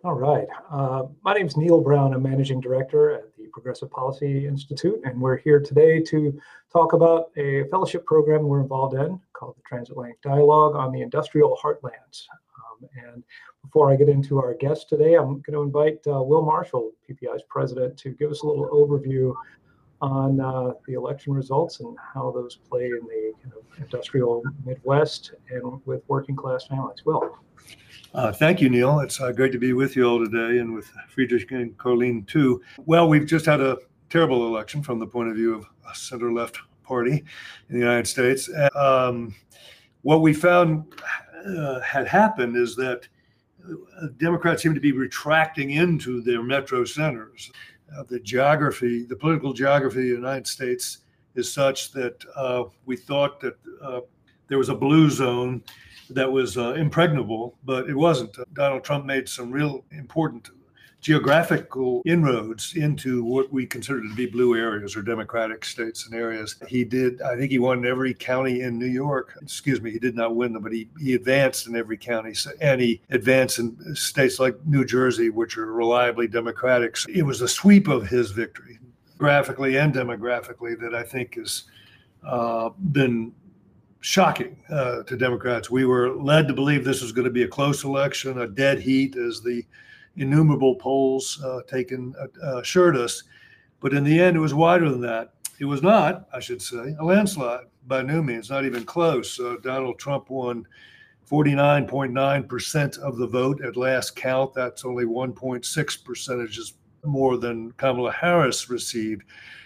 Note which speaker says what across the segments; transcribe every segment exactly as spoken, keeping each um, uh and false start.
Speaker 1: All right. Uh, my name is Neil Brown. I'm Managing Director at the Progressive Policy Institute, and we're here today to talk about a fellowship program we're involved in called the Transatlantic Dialogue on the Industrial Heartlands. Um, and before I get into our guest today, I'm going to invite uh, Will Marshall, P P I's president, to give us a little overview on uh, the election results and how those play in the kind of industrial Midwest and with working class families. Will.
Speaker 2: Uh, thank you, Neil. It's uh, great to be with you all today and with Friedrich and Colleen, too. Well, we've just had a terrible election from the point of view of a center-left party in the United States. Um, what we found uh, had happened is that Democrats seem to be retracting into their metro centers. Uh, the geography, the political geography of the United States is such that uh, we thought that uh, there was a blue zone that was uh, impregnable, but it wasn't. Uh, Donald Trump made some real important geographical inroads into what we consider to be blue areas or Democratic states and areas. He did, I think he won every county in New York. Excuse me, he did not win them, but he, he advanced in every county. So, and he advanced in states like New Jersey, which are reliably Democratic. So it was a sweep of his victory, graphically and demographically, that I think has uh, been shocking uh, to Democrats. We were led to believe this was going to be a close election, a dead heat, as the innumerable polls uh, taken uh, assured us. But in the end, it was wider than that. It was not, I should say, a landslide by no means, not even close. Uh, Donald Trump won forty-nine point nine percent of the vote at last count. That's only one point six percentages more than Kamala Harris received.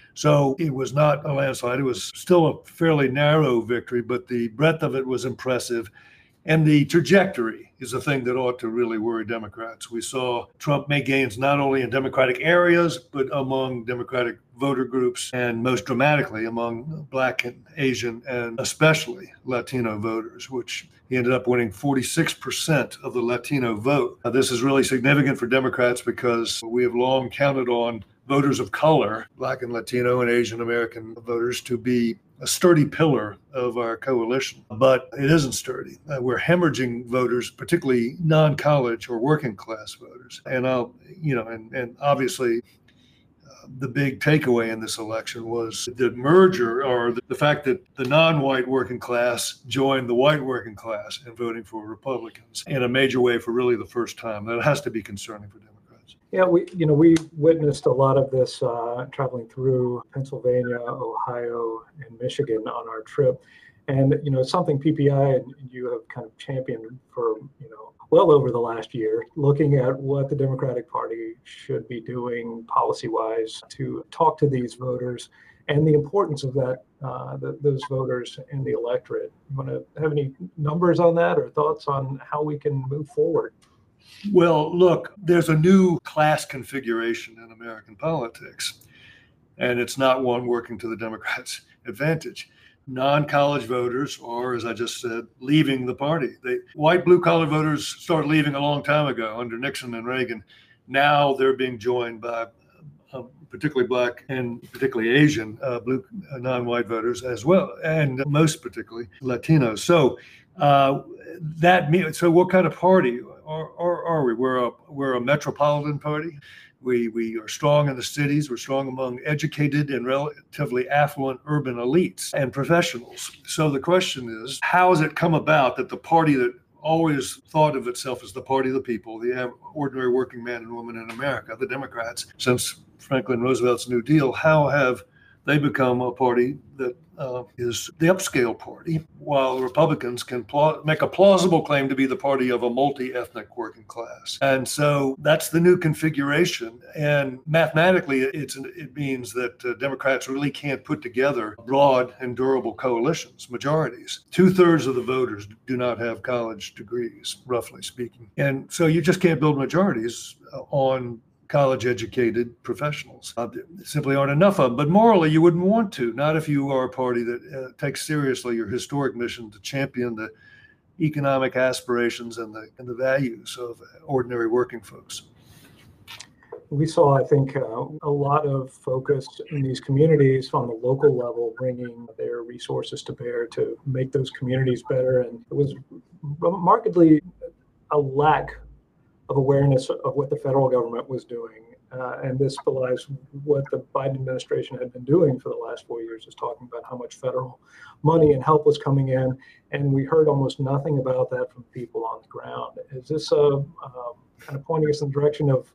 Speaker 2: So it was not a landslide. It was still a fairly narrow victory, but the breadth of it was impressive. And the trajectory is a thing that ought to really worry Democrats. We saw Trump make gains not only in Democratic areas, but among Democratic voter groups, and most dramatically among Black and Asian and especially Latino voters, which he ended up winning forty-six percent of the Latino vote. Now, this is really significant for Democrats because we have long counted on voters of color, Black and Latino and Asian American voters, to be a sturdy pillar of our coalition, but it isn't sturdy. Uh, we're hemorrhaging voters, particularly non-college or working class voters. And I'll, you know, and, and obviously uh, the big takeaway in this election was the merger, or the, the fact that the non-white working class joined the white working class in voting for Republicans in a major way for really the first time. That has to be concerning for Democrats.
Speaker 1: Yeah, we, you know, we witnessed a lot of this uh, traveling through Pennsylvania, Ohio, and Michigan on our trip. And, you know, it's something P P I and you have kind of championed for, you know, well over the last year, looking at what the Democratic Party should be doing policy-wise to talk to these voters and the importance of that, uh, the, those voters in the electorate. You want to have any numbers on that or thoughts on how we can move forward?
Speaker 2: Well, look, there's a new class configuration in American politics, and it's not one working to the Democrats' advantage. Non-college voters are, as I just said, leaving the party. They, white blue-collar voters started leaving a long time ago under Nixon and Reagan. Now they're being joined by uh, particularly Black and particularly Asian uh, blue uh, non-white voters as well, and most particularly Latinos. So uh, that means, so what kind of party are, are, are we? We're a we're a metropolitan party. We we are strong in the cities. We're strong among educated and relatively affluent urban elites and professionals. So the question is, how has it come about that the party that always thought of itself as the party of the people, the ordinary working man and woman in America, the Democrats, since Franklin Roosevelt's New Deal, how have they become a party that uh, is the upscale party, while Republicans can pl- make a plausible claim to be the party of a multi-ethnic working class? And so that's the new configuration. And mathematically, it's, it means that uh, Democrats really can't put together broad and durable coalitions, majorities. Two-thirds of the voters do not have college degrees, roughly speaking. And so you just can't build majorities uh, on college-educated professionals. Uh, simply aren't enough of them. But morally, you wouldn't want to, not if you are a party that uh, takes seriously your historic mission to champion the economic aspirations and the and the values of ordinary working folks.
Speaker 1: We saw, I think, uh, a lot of focus in these communities on the local level, bringing their resources to bear to make those communities better. And it was markedly a lack of awareness of what the federal government was doing. Uh, and this belies what the Biden administration had been doing for the last four years, is talking about how much federal money and help was coming in. And we heard almost nothing about that from people on the ground. Is this a, um, kind of pointing us in the direction of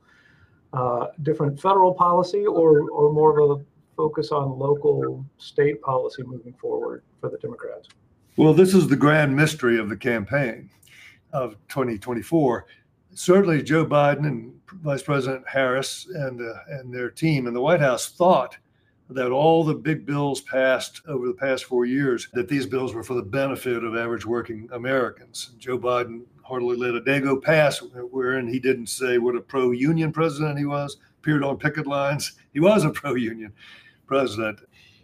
Speaker 1: uh, different federal policy, or, or more of a focus on local state policy moving forward for the Democrats?
Speaker 2: Well, this is the grand mystery of the campaign of twenty twenty-four. Certainly Joe Biden and Vice President Harris and uh, and their team in the White House thought that all the big bills passed over the past four years, that these bills were for the benefit of average working Americans. Joe Biden hardly let a day go past wherein he didn't say what a pro-union president he was, appeared on picket lines. He was a pro-union president.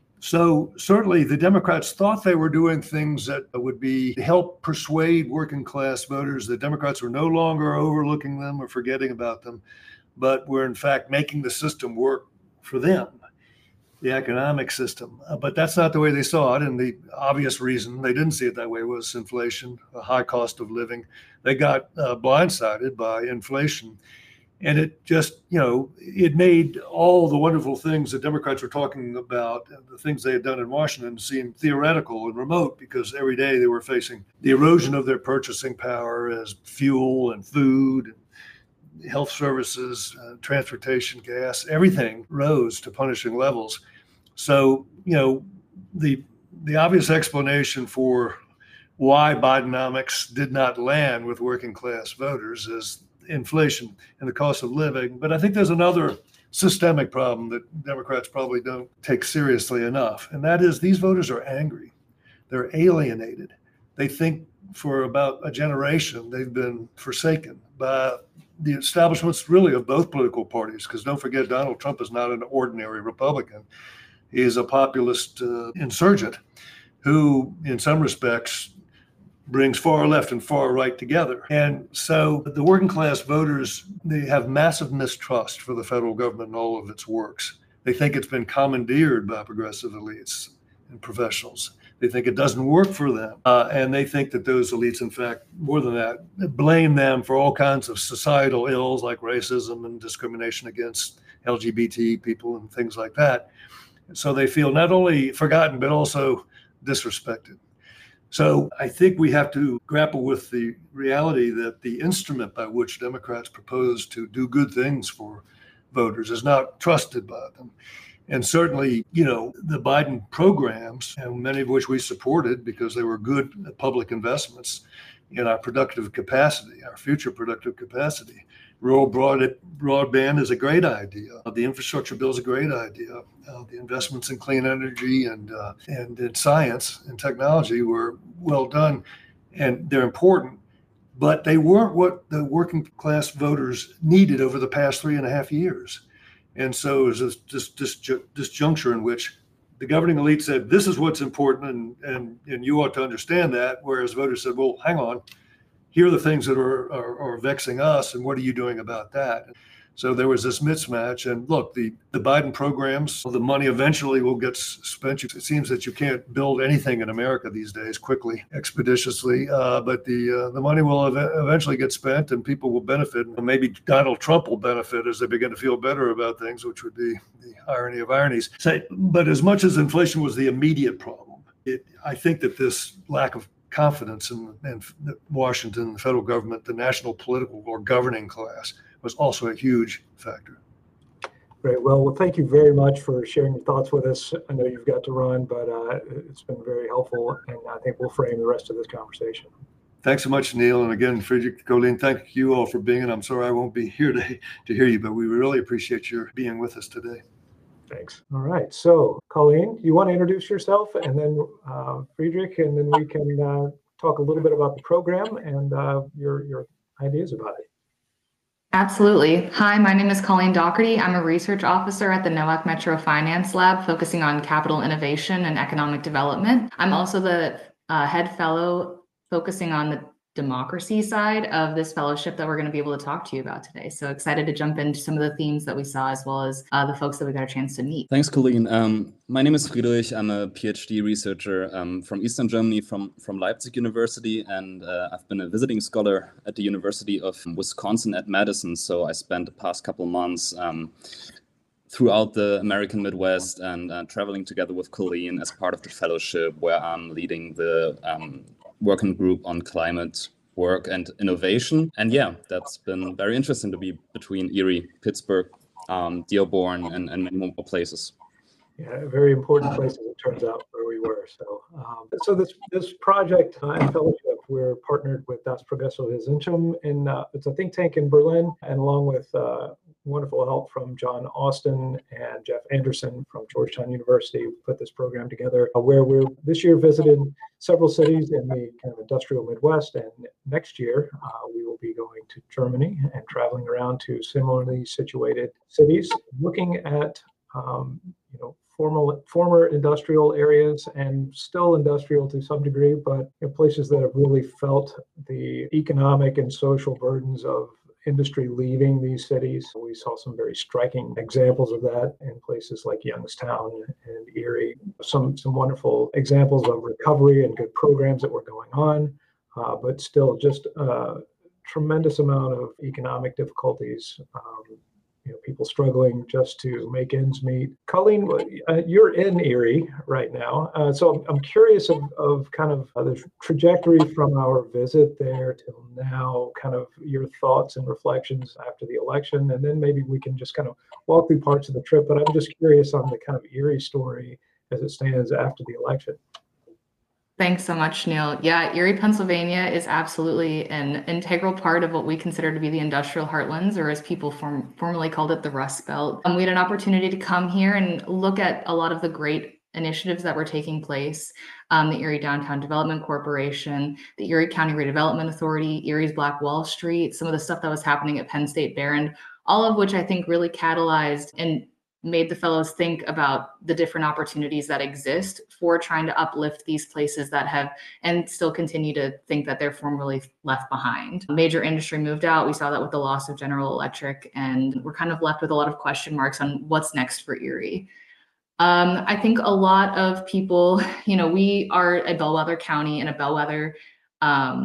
Speaker 2: So certainly the Democrats thought they were doing things that would be help persuade working class voters. The Democrats were no longer overlooking them or forgetting about them, but were in fact making the system work for them, the economic system. Uh, but that's not the way they saw it. And the obvious reason they didn't see it that way was inflation, a high cost of living. They got uh, blindsided by inflation. And it just, you know, it made all the wonderful things that Democrats were talking about, the things they had done in Washington, seem theoretical and remote, because every day they were facing the erosion of their purchasing power as fuel and food, and health services, uh, transportation, gas, everything rose to punishing levels. So, you know, the the obvious explanation for why Bidenomics did not land with working class voters is inflation and the cost of living. But I think there's another systemic problem that Democrats probably don't take seriously enough. And that is, these voters are angry. They're alienated. They think for about a generation they've been forsaken by the establishments really of both political parties. Because don't forget, Donald Trump is not an ordinary Republican. He is a populist uh, insurgent who, in some respects, brings far left and far right together. And so the working class voters, they have massive mistrust for the federal government and all of its works. They think it's been commandeered by progressive elites and professionals. They think it doesn't work for them. Uh, and they think that those elites, in fact, more than that, blame them for all kinds of societal ills like racism and discrimination against L G B T people and things like that. So they feel not only forgotten, but also disrespected. So I think we have to grapple with the reality that the instrument by which Democrats propose to do good things for voters is not trusted by them. And certainly, you know, the Biden programs, and many of which we supported because they were good public investments in our productive capacity, our future productive capacity. Rural broad, broadband is a great idea. The infrastructure bill is a great idea. Uh, the investments in clean energy and uh, and in science and technology were well done, and they're important, but they weren't what the working class voters needed over the past three and a half years. And so it was this, this, this disjuncture in which the governing elite said, this is what's important, and, and, and you ought to understand that, whereas voters said, well, hang on. Here are the things that are, are, are vexing us, and what are you doing about that? So there was this mismatch. And look, the, the Biden programs, the money eventually will get spent. It seems that you can't build anything in America these days quickly, expeditiously, uh, but the uh, the money will ev- eventually get spent, and people will benefit. Maybe Donald Trump will benefit as they begin to feel better about things, which would be the irony of ironies. So, but as much as inflation was the immediate problem, it, I think that this lack of confidence in, in Washington, the federal government, the national political or governing class was also a huge factor.
Speaker 1: Great. Well, well, thank you very much for sharing your thoughts with us. I know you've got to run, but uh, it's been very helpful, and I think we'll frame the rest of this conversation.
Speaker 2: Thanks so much, Neil. And again, Friedrich, Colleen, thank you all for being, and I'm sorry I won't be here to, to hear you, but we really appreciate your being with us today.
Speaker 1: Thanks. All right. So, Colleen, you want to introduce yourself, and then uh, Friedrich, and then we can uh, talk a little bit about the program and uh, your your ideas about it.
Speaker 3: Absolutely. Hi, my name is Colleen Doherty. I'm a research officer at the NOAC Metro Finance Lab, focusing on capital innovation and economic development. I'm also the uh, head fellow focusing on the democracy side of this fellowship that we're going to be able to talk to you about today. So excited to jump into some of the themes that we saw, as well as uh, the folks that we got a chance to meet.
Speaker 4: Thanks, Colleen. Um, my name is Friedrich. I'm a PhD researcher um, from Eastern Germany, from, from Leipzig University, and uh, I've been a visiting scholar at the University of Wisconsin at Madison. So I spent the past couple months um, throughout the American Midwest and uh, traveling together with Colleen as part of the fellowship, where I'm leading the um, working group on climate work and innovation. And yeah, that's been very interesting to be between Erie, Pittsburgh, um, Dearborn, and, and many more places.
Speaker 1: Yeah, very important places, it turns out, where we were. So um, so this this project uh, and fellowship, we're partnered with Das Progresso Zentrum, and uh, it's a think tank in Berlin, and along with uh, wonderful help from John Austin and Jeff Anderson from Georgetown University, we put this program together, uh, where we're this year visited several cities in the kind of industrial Midwest, and next year uh, we will be going to Germany and traveling around to similarly situated cities, looking at um, you know formal former industrial areas and still industrial to some degree, but you know, places that have really felt the economic and social burdens of industry leaving these cities. We saw some very striking examples of that in places like Youngstown and Erie. Some some wonderful examples of recovery and good programs that were going on, uh, but still just a tremendous amount of economic difficulties. Um, You know, people struggling just to make ends meet. Colleen, uh, you're in Erie right now, uh, so I'm, I'm curious of, of kind of uh, the trajectory from our visit there till now, kind of your thoughts and reflections after the election, and then maybe we can just kind of walk through parts of the trip. But I'm just curious on the kind of Erie story as it stands after the election.
Speaker 3: Thanks so much, Neil. Yeah, Erie, Pennsylvania is absolutely an integral part of what we consider to be the industrial heartlands, or as people form, formerly called it, the Rust Belt. Um, we had an opportunity to come here and look at a lot of the great initiatives that were taking place. Um, the Erie Downtown Development Corporation, the Erie County Redevelopment Authority, Erie's Black Wall Street, some of the stuff that was happening at Penn State Behrend, all of which I think really catalyzed and made the fellows think about the different opportunities that exist for trying to uplift these places that have and still continue to think that they're formerly left behind. Major industry moved out. We saw that with the loss of General Electric, and we're kind of left with a lot of question marks on what's next for Erie. Um, I think a lot of people, you know, we are a bellwether county and a bellwether um,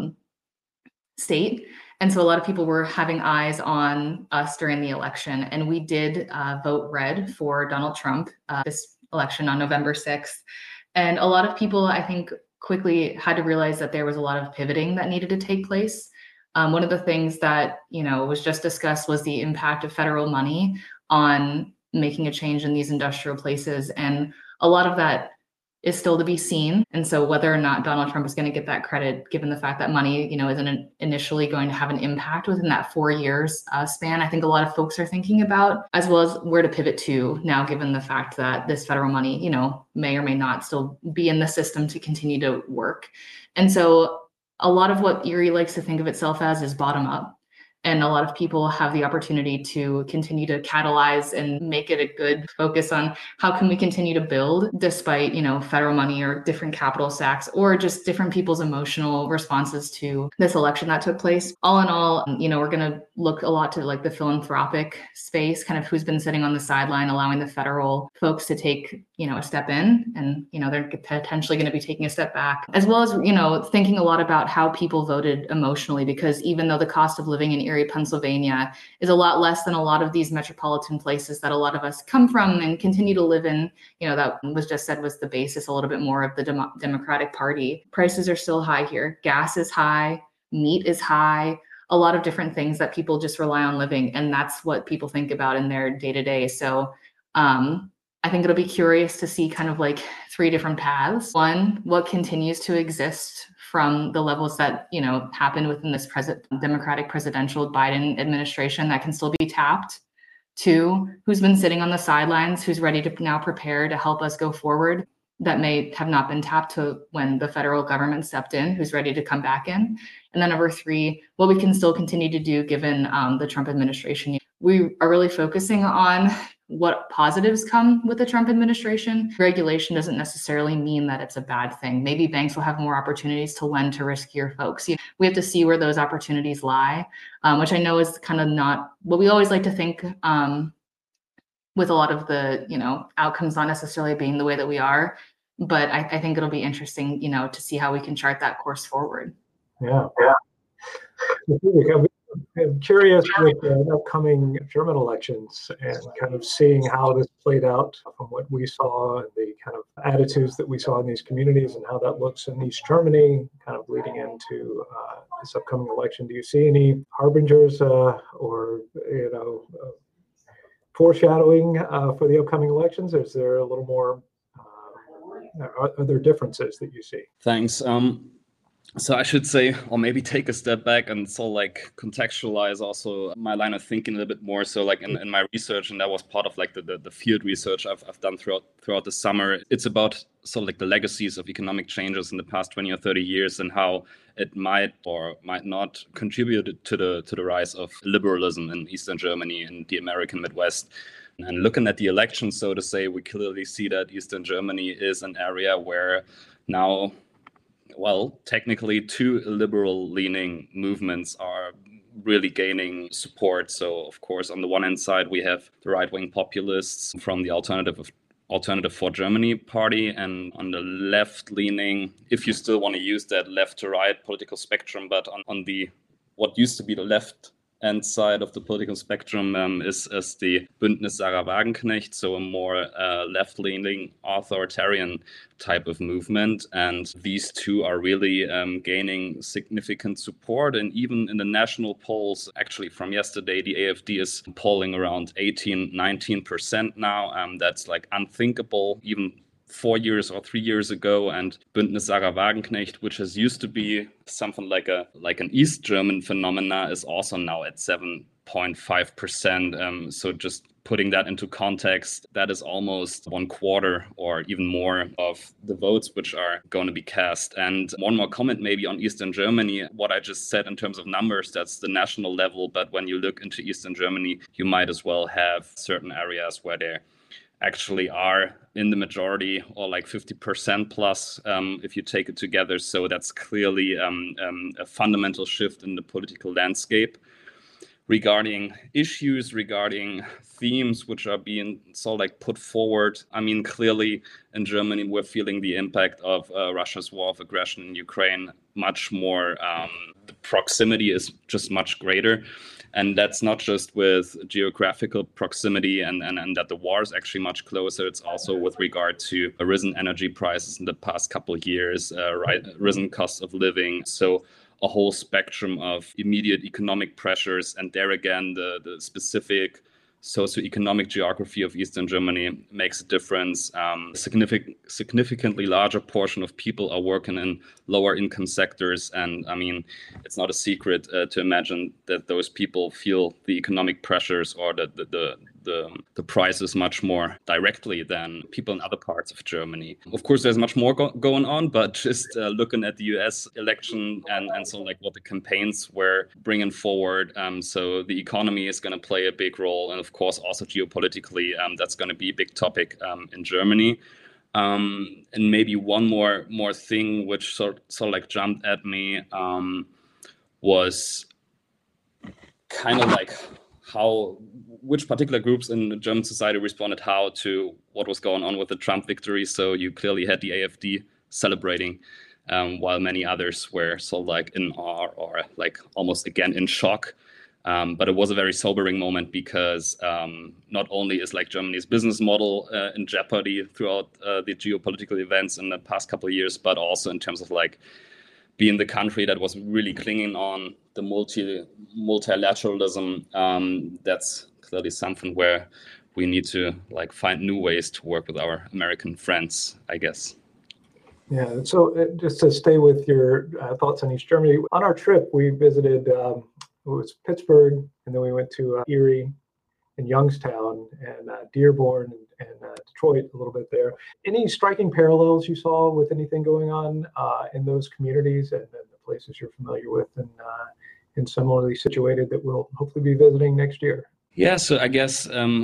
Speaker 3: state. And so a lot of people were having eyes on us during the election, and we did uh, vote red for Donald Trump uh, this election on November sixth. And a lot of people, I think, quickly had to realize that there was a lot of pivoting that needed to take place. Um, one of the things that, you know, was just discussed was the impact of federal money on making a change in these industrial places. And a lot of that is still to be seen. And so whether or not Donald Trump is going to get that credit, given the fact that money, you know, isn't initially going to have an impact within that four years uh, span, I think a lot of folks are thinking about, as well as where to pivot to now, given the fact that this federal money, you know, may or may not still be in the system to continue to work. And so a lot of what Erie likes to think of itself as is bottom up. And a lot of people have the opportunity to continue to catalyze and make it a good focus on how can we continue to build despite, you know, federal money or different capital stacks or just different people's emotional responses to this election that took place. All in all, you know, we're going to look a lot to like the philanthropic space, kind of who's been sitting on the sideline, allowing the federal folks to take, you know, a step in, and, you know, they're potentially going to be taking a step back, as well as, you know, thinking a lot about how people voted emotionally, because even though the cost of living in Erie, Pennsylvania is a lot less than a lot of these metropolitan places that a lot of us come from and continue to live in, you know, that was just said was the basis a little bit more of the Dem- Democratic Party. Prices are still high here. Gas is high, meat is high, a lot of different things that people just rely on living. And that's what people think about in their day to day. So um, I think it'll be curious to see kind of like three different paths. One, what continues to exist from the levels that, you know, happened within this pres- Democratic presidential Biden administration that can still be tapped. Two, who's been sitting on the sidelines, who's ready to now prepare to help us go forward, that may have not been tapped to when the federal government stepped in, who's ready to come back in. And then number three, what we can still continue to do given um, the Trump administration. We are really focusing on what positives come with the Trump administration. Regulation doesn't necessarily mean that it's a bad thing. Maybe banks will have more opportunities to lend to riskier folks. We have to see where those opportunities lie, um, which I know is kind of not what we always like to think um, with a lot of the, you know, outcomes not necessarily being the way that we are. But I, I think it'll be interesting, you know, to see how we can chart that course forward.
Speaker 1: Yeah, yeah. I'm curious with the upcoming German elections and kind of seeing how this played out from what we saw and the kind of attitudes that we saw in these communities and how that looks in East Germany, kind of leading into uh, this upcoming election. Do you see any harbingers uh, or, you know, uh, foreshadowing uh, for the upcoming elections? Or is there a little more, uh, are, are there differences that you see?
Speaker 4: Thanks. Um, So I should say, or maybe take a step back and so like contextualize also my line of thinking a little bit more. So like in, in my research, and that was part of like the, the, the field research I've, I've done throughout throughout the summer. It's about sort of like the legacies of economic changes in the past twenty or thirty years and how it might or might not contribute to the to the rise of liberalism in Eastern Germany and the American Midwest. And looking at the elections, so to say, we clearly see that Eastern Germany is an area where now, well, technically two liberal-leaning movements are really gaining support. So, of course, on the one hand side, we have the right-wing populists from the Alternative of Alternative for Germany party, and on the left-leaning, if you still want to use that left-to-right political spectrum, but on, on the what used to be the left end side of the political spectrum um, is, is the Bündnis Sarah Wagenknecht, so a more uh, left-leaning authoritarian type of movement. And these two are really um, gaining significant support. And even in the national polls, actually from yesterday, the AfD is polling around eighteen, nineteen percent now. Um, that's like unthinkable even four years or three years ago. And Bündnis Sarah Wagenknecht, which has used to be something like a like an East German phenomena, is also now at seven point five percent. Um, so just putting that into context, that is almost one quarter or even more of the votes which are going to be cast. And one more comment maybe on Eastern Germany. What I just said in terms of numbers, that's the national level. But when you look into Eastern Germany, you might as well have certain areas where there actually are in the majority, or like fifty percent plus um, if you take it together. So that's clearly um, um, a fundamental shift in the political landscape regarding issues, regarding themes which are being so like put forward. I mean, clearly in Germany, we're feeling the impact of uh, Russia's war of aggression in Ukraine much more. Um, the proximity is just much greater. And that's not just with geographical proximity and, and, and that the war is actually much closer. It's also with regard to risen energy prices in the past couple of years, uh, right, risen cost of living. So a whole spectrum of immediate economic pressures. And there again, the, the specific socioeconomic geography of Eastern Germany makes a difference. Um, a significant, significantly larger portion of people are working in lower income sectors. And I mean, it's not a secret uh, to imagine that those people feel the economic pressures or the, the, the, the, the prices much more directly than people in other parts of Germany. Of course, there's much more go- going on, but just uh, looking at the U S election and, and so like what the campaigns were bringing forward. Um, so the economy is going to play a big role. And of course, also geopolitically, um, that's going to be a big topic um, in Germany. Um, and maybe one more more thing which sort, sort of like jumped at me um, was kind of like how, which particular groups in the German society responded how to what was going on with the Trump victory. So you clearly had the AfD celebrating, um, while many others were sort of like in awe or like almost again in shock. Um, but it was a very sobering moment because um, not only is like Germany's business model uh, in jeopardy throughout uh, the geopolitical events in the past couple of years, but also in terms of like being the country that was really clinging on the multi multilateralism. Um, that's clearly something where we need to like find new ways to work with our American friends, I guess.
Speaker 1: Yeah. So uh, just to stay with your uh, thoughts on East Germany, on our trip we visited. Um, It was Pittsburgh, and then we went to uh, Erie and Youngstown and uh, Dearborn and, and uh, Detroit a little bit there. Any striking parallels you saw with anything going on uh, in those communities and, and the places you're familiar with and, uh, and similarly situated that we'll hopefully be visiting next year?
Speaker 4: Yeah, so I guess um,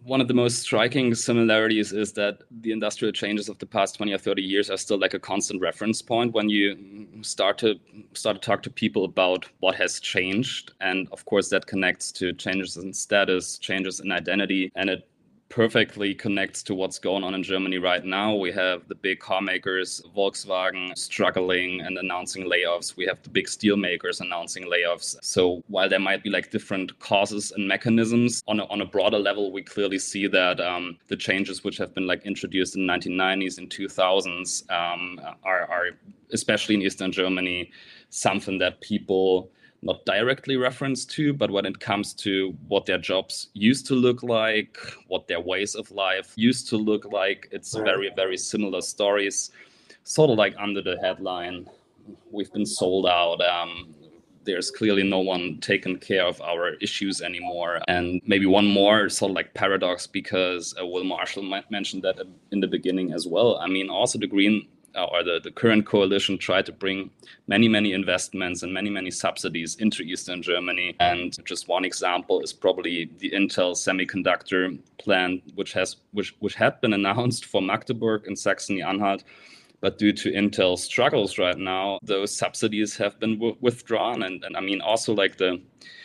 Speaker 4: one of the most striking similarities is that the industrial changes of the past twenty or thirty years are still like a constant reference point when you start to start to talk to people about what has changed. And of course, that connects to changes in status, changes in identity, and it perfectly connects to what's going on in Germany right now. We have the big car makers, Volkswagen, struggling and announcing layoffs. We have the big steel makers announcing layoffs. So while there might be like different causes and mechanisms, on a, on a broader level, we clearly see that um, the changes which have been like introduced in the nineteen nineties and two thousands um, are, are, especially in Eastern Germany, something that people not directly referenced to, but when it comes to what their jobs used to look like, what their ways of life used to look like, it's
Speaker 1: Right.
Speaker 4: very, very similar stories, sort of like under the headline, we've been sold out. Um, there's clearly no one taking care of our issues anymore. And maybe one more sort of like paradox, because uh, Will Marshall mentioned that in the beginning as well. I mean, also the Green Uh, or the, the current coalition tried to bring many, many investments and many, many subsidies into Eastern Germany. And just one example is probably the Intel semiconductor plant, which has which which had been announced for Magdeburg in Saxony-Anhalt. But due to Intel's struggles right now, those subsidies have been w- withdrawn. And, and I mean, also like the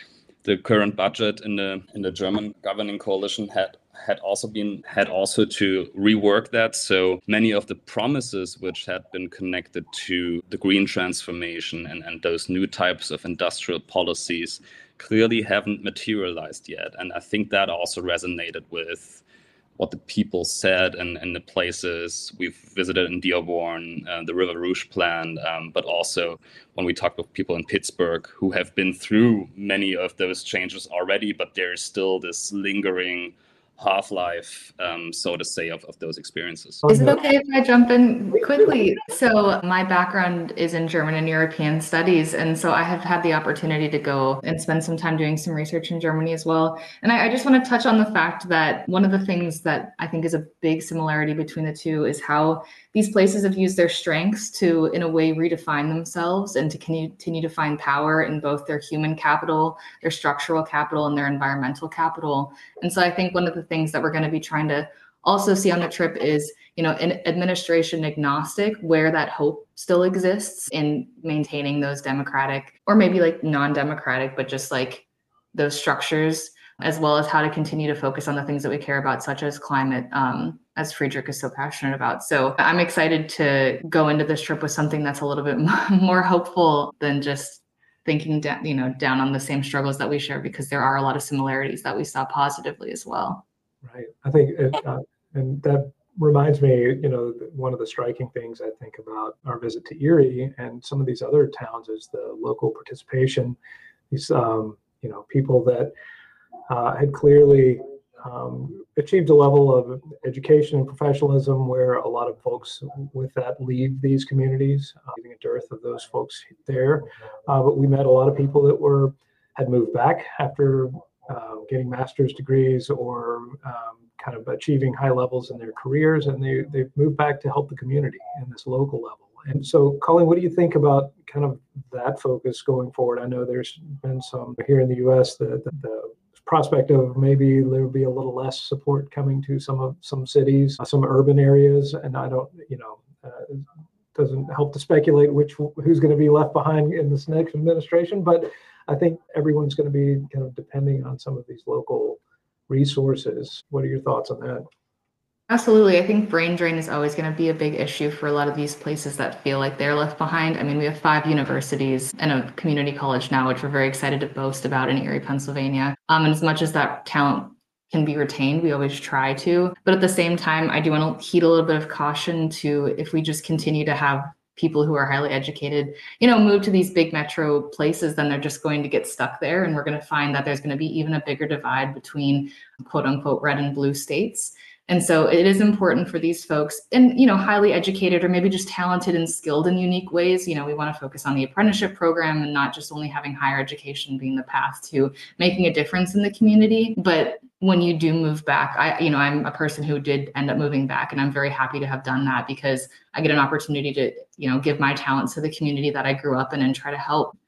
Speaker 4: the current budget in the in the German governing coalition had had also been had also to rework that. So many of the promises which had been connected to the green transformation and, and those new types of industrial policies clearly haven't materialized yet. And I think that also resonated with what the people said and, and the places we've visited in Dearborn, uh, the River Rouge plant, um, but also when we talk with people in Pittsburgh who have been through many of those changes already, but there's still this lingering half-life, um, so to say, of, of those experiences.
Speaker 3: Is it okay if I jump in quickly? So my background is in German and European studies. And so I have had the opportunity to go and spend some time doing some research in Germany as well. And I, I just want to touch on the fact that one of the things that I think is a big similarity between the two is how these places have used their strengths to, in a way, redefine themselves and to continue to find power in both their human capital, their structural capital, and their environmental capital. And so I think one of the things that we're going to be trying to also see on the trip is, you know, an administration agnostic, where that hope still exists in maintaining those democratic, or maybe like non-democratic, but just like those structures, as well as how to continue to focus on the things that we care about, such as climate, um, as Friedrich is so passionate about. So I'm excited to go into this trip with something that's a little bit more hopeful than just thinking down, you know, down on the same struggles that we share, because there are a lot of similarities that we saw positively as well.
Speaker 1: Right. I think, it, uh, and that reminds me, you know, one of the striking things I think about our visit to Erie and some of these other towns is the local participation. These, um, you know, people that uh, had clearly um, achieved a level of education and professionalism where a lot of folks with that leave these communities, uh, leaving a dearth of those folks there. Uh, but we met a lot of people that were had moved back after uh, getting master's degrees or um, kind of achieving high levels in their careers, and they they've moved back to help the community in this local level. And so, Colleen, what do you think about kind of that focus going forward? I know there's been some here in the U S the the, the prospect of maybe there'll be a little less support coming to some of some cities, some urban areas, and I don't, you know, uh, doesn't help to speculate which who's going to be left behind in this next administration, but I think everyone's going to be kind of depending on some of these local resources. What are your thoughts on that?
Speaker 3: Absolutely. I think brain drain is always going to be a big issue for a lot of these places that feel like they're left behind. I mean, we have five universities and a community college now, which we're very excited to boast about in Erie, Pennsylvania. Um, and as much as that talent can be retained, we always try to. But at the same time, I do want to heed a little bit of caution to, if we just continue to have people who are highly educated, you know, move to these big metro places, then they're just going to get stuck there. And we're going to find that there's going to be even a bigger divide between quote unquote red and blue states. And so it is important for these folks, and, you know, highly educated or maybe just talented and skilled in unique ways. You know, we want to focus on the apprenticeship program and not just only having higher education being the path to making a difference in the community. But when you do move back, I, you know, I'm a person who did end up moving back, and I'm very happy to have done that because I get an opportunity to, you know, give my talents to the community that I grew up in and try to help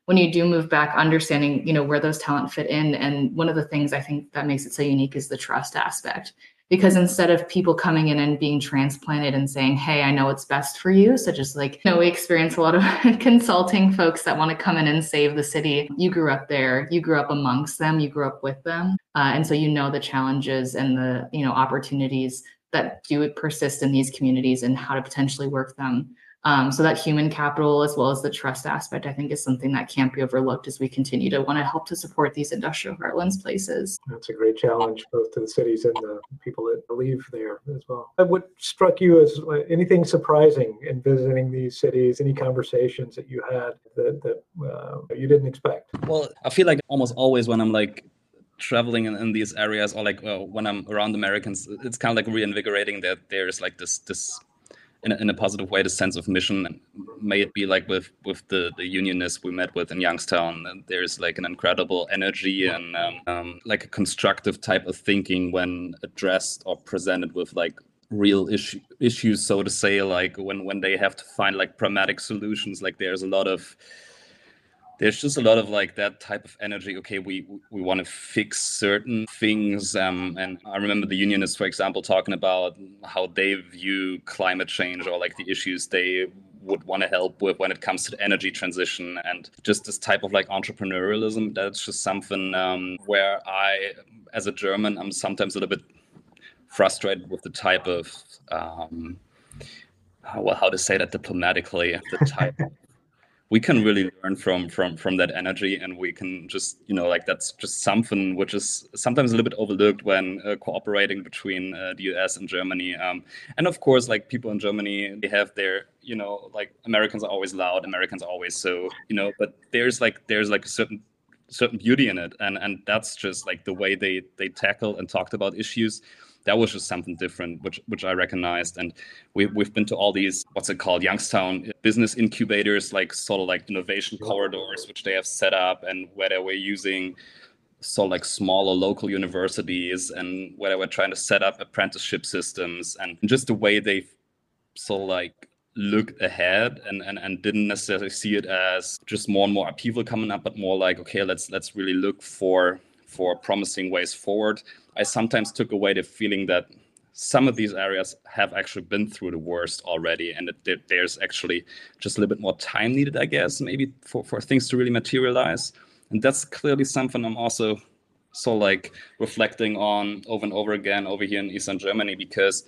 Speaker 3: when you do move back, understanding, you know, where those talent fit in. And one of the things I think that makes it so unique is the trust aspect. Because instead of people coming in and being transplanted and saying, hey, I know what's best for you, such as like, you know, we experience a lot of consulting folks that want to come in and save the city. You grew up there, you grew up amongst them, you grew up with them. Uh, and so you know the challenges and the, you know, opportunities that do persist in these communities and how to potentially work them. Um, so that human capital, as well as the trust aspect, I think is something that can't be overlooked as we continue to want to help to support these industrial heartlands places.
Speaker 1: That's a great challenge, both to the cities and the people that live there as well. What struck you as anything surprising in visiting these cities? Any conversations that you had that, that uh, you didn't expect?
Speaker 4: Well, I feel like almost always when I'm like traveling in, in these areas, or like uh, when I'm around Americans, it's kind of like reinvigorating that there's like this this. In a, in a positive way, the sense of mission. And may it be like with with the the unionists we met with in Youngstown, and there's like an incredible energy and um, um, like a constructive type of thinking when addressed or presented with like real issue issues, so to say, like when when they have to find like pragmatic solutions. Like there's a lot of There's just a lot of like that type of energy. Okay, we we want to fix certain things. Um, and I remember the unionists, for example, talking about how they view climate change or like the issues they would want to help with when it comes to the energy transition, and just this type of like entrepreneurialism. That's just something um, where I, as a German, I'm sometimes a little bit frustrated with the type of, um, well, how to say that diplomatically, the type of we can really learn from from from that energy, and we can just, you know, like that's just something which is sometimes a little bit overlooked when uh, cooperating between uh, the U S and Germany. Um, and of course, like people in Germany, they have their, you know, like Americans are always loud, Americans are always so, you know, but there's like there's like a certain certain beauty in it, and and that's just like the way they they tackle and talked about issues. That was just something different, which which I recognized. And we, we've been to all these, what's it called, Youngstown business incubators, like sort of like innovation corridors, which they have set up, and where they were using sort of like smaller local universities, and where they were trying to set up apprenticeship systems, and just the way they sort of like looked ahead and, and, and didn't necessarily see it as just more and more upheaval coming up, but more like, okay, let's let's really look for for promising ways forward. I sometimes took away the feeling that some of these areas have actually been through the worst already, and that there's actually just a little bit more time needed, I guess, maybe for, for things to really materialize. And that's clearly something I'm also so like reflecting on over and over again over here in Eastern Germany, because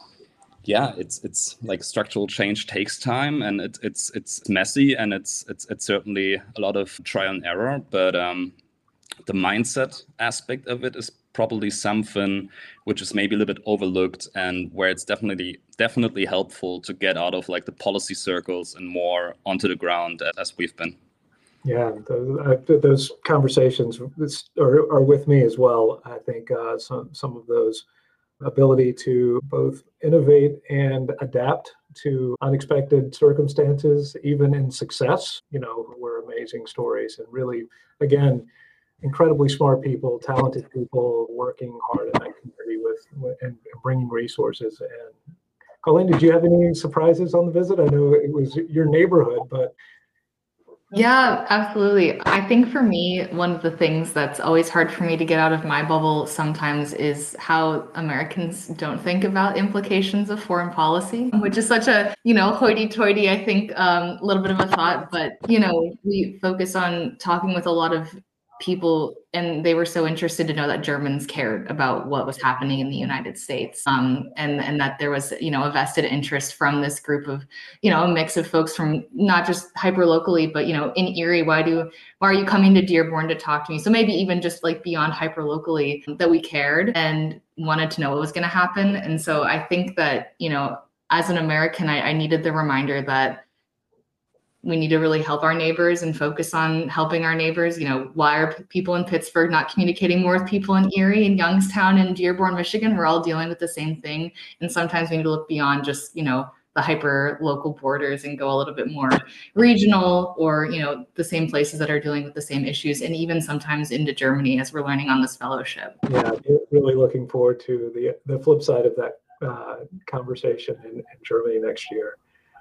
Speaker 4: yeah, it's it's like structural change takes time, and it, it's it's messy, and it's it's it's certainly a lot of trial and error, but um the mindset aspect of it is probably something which is maybe a little bit overlooked, and where it's definitely definitely helpful to get out of like the policy circles and more onto the ground as we've been.
Speaker 1: Yeah, those, uh, those conversations are, are with me as well. I think uh, some some of those ability to both innovate and adapt to unexpected circumstances, even in success, you know, were amazing stories, and really, again, incredibly smart people, talented people working hard in that community with, with and bringing resources. And Colleen, did you have any surprises on the visit? I know it was your neighborhood, but
Speaker 3: yeah, absolutely. I think for me, one of the things that's always hard for me to get out of my bubble sometimes is how Americans don't think about implications of foreign policy, which is such a, you know, hoity-toity, I think, a um, little bit of a thought. But, you know, we focus on talking with a lot of people, and they were so interested to know that Germans cared about what was happening in the United States, um, and and that there was, you know, a vested interest from this group of, you know, a mix of folks from not just hyper locally, but, you know, in Erie. Why do why are you coming to Dearborn to talk to me? So maybe even just like beyond hyper locally, that we cared and wanted to know what was going to happen. And so I think that, you know, as an American, I, I needed the reminder that we need to really help our neighbors and focus on helping our neighbors. You know, why are people in Pittsburgh not communicating more with people in Erie and Youngstown and Dearborn, Michigan? We're all dealing with the same thing. And sometimes we need to look beyond just, you know, the hyper local borders and go a little bit more regional, or, you know, the same places that are dealing with the same issues, and even sometimes into Germany, as we're learning on this fellowship.
Speaker 1: Yeah, really looking forward to the the flip side of that uh, conversation in, in Germany next year.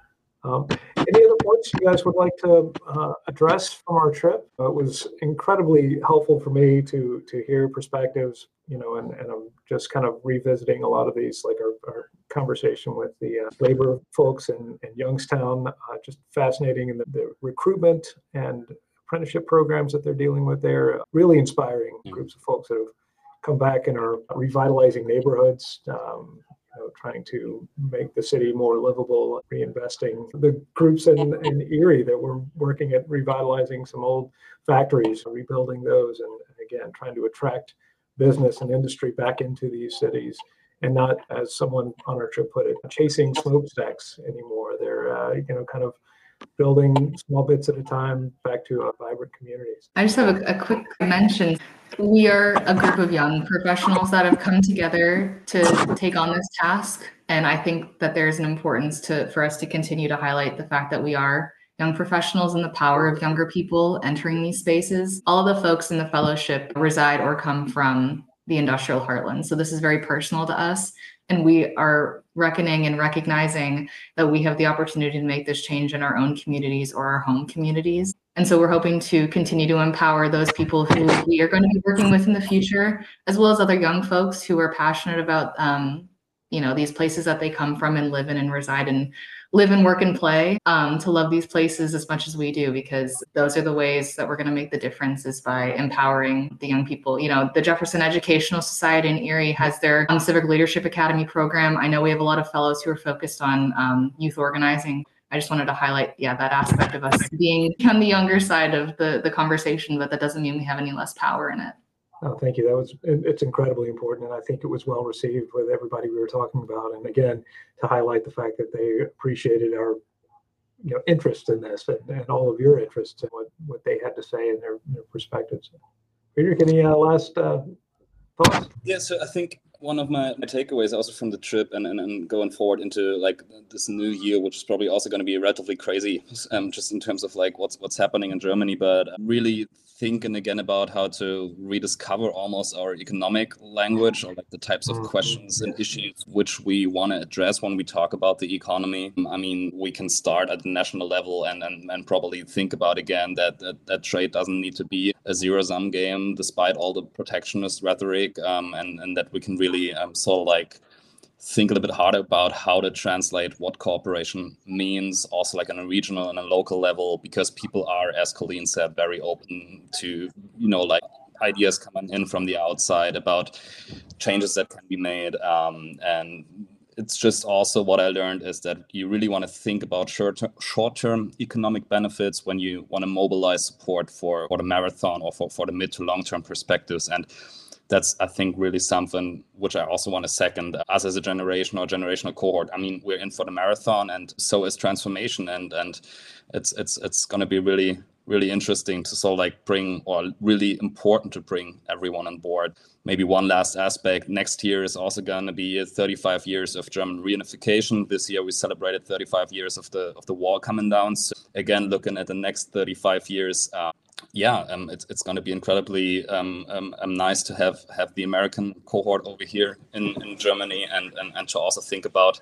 Speaker 1: Um, any other points you guys would like to uh, address from our trip? Uh, it was incredibly helpful for me to to hear perspectives, you know, and, and I'm just kind of revisiting a lot of these, like our, our conversation with the uh, labor folks in, in Youngstown, uh, just fascinating in the, the recruitment and apprenticeship programs that they're dealing with there. Really inspiring groups of folks that have come back and are revitalizing neighborhoods, um, you know, trying to make the city more livable, reinvesting. The groups in, in Erie that were working at revitalizing some old factories, rebuilding those, and, and again, trying to attract business and industry back into these cities, and not, as someone on our trip put it, chasing smokestacks anymore. They're, uh, you know, kind of building small bits at a time back to uh, vibrant communities.
Speaker 3: I just have a, a quick mention. We are a group of young professionals that have come together to take on this task. And I think that there's an importance to for us to continue to highlight the fact that we are young professionals and the power of younger people entering these spaces. All of the folks in the fellowship reside or come from the industrial heartland. So this is very personal to us. And we are reckoning and recognizing that we have the opportunity to make this change in our own communities or our home communities. And so we're hoping to continue to empower those people who we are going to be working with in the future, as well as other young folks who are passionate about, um, you know, these places that they come from and live in and reside in, live and work and play, um, to love these places as much as we do, because those are the ways that we're going to make the difference, is by empowering the young people. You know, the Jefferson Educational Society in Erie has their um, Civic Leadership Academy program. I know we have a lot of fellows who are focused on um, youth organizing. I just wanted to highlight, yeah, that aspect of us being on the younger side of the, the conversation, but that doesn't mean we have any less power in it.
Speaker 1: Oh, thank you. That was, it's incredibly important. And I think it was well received with everybody we were talking about. And again, to highlight the fact that they appreciated our, you know, interest in this, and, and all of your interests in what, what they had to say and their, their perspectives. Peter, any uh, last uh, thoughts?
Speaker 4: Yeah, so I think one of my, my takeaways also from the trip and, and, and going forward into like this new year, which is probably also going to be relatively crazy, um, just in terms of like what's what's happening in Germany, but really thinking again about how to rediscover almost our economic language, or like the types of questions and issues which we want to address when we talk about the economy. I mean, we can start at the national level and and, and probably think about again that, that that trade doesn't need to be a zero-sum game despite all the protectionist rhetoric, um, and, and that we can really um, sort of like think a little bit harder about how to translate what cooperation means, also like on a regional and a local level, because people are, as Colleen said, very open to, you know, like ideas coming in from the outside about changes that can be made. Um, and it's just also what I learned is that you really want to think about short short-term economic benefits when you want to mobilize support for, for the marathon or for, for the mid to long-term perspectives. And that's, I think, really something which I also want to second. Us as a generation or generational cohort, I mean, we're in for the marathon, and so is transformation. And and it's it's it's going to be really, really interesting to sort of like bring, or really important to bring everyone on board. Maybe one last aspect. Next year is also going to be thirty-five years of German reunification. This year we celebrated thirty-five years of the of the wall coming down. So again, looking at the next thirty-five years, uh, yeah, um, it's it's going to be incredibly um, um, um, nice to have have the American cohort over here in, in Germany, and, and and to also think about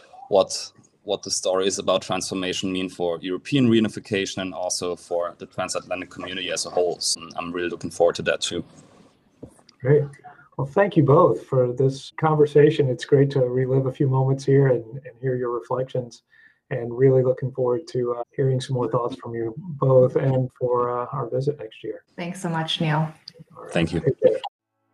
Speaker 4: what what the stories about transformation mean for European reunification and also for the transatlantic community as a whole. So I'm really looking forward to that too.
Speaker 1: Great. Well, thank you both for this conversation. It's great to relive a few moments here and, and hear your reflections, and really looking forward to uh, hearing some more thoughts from you both and for uh, our visit next year.
Speaker 3: Thanks so much, Neil.
Speaker 1: All right.
Speaker 4: Thank you.
Speaker 1: Take care.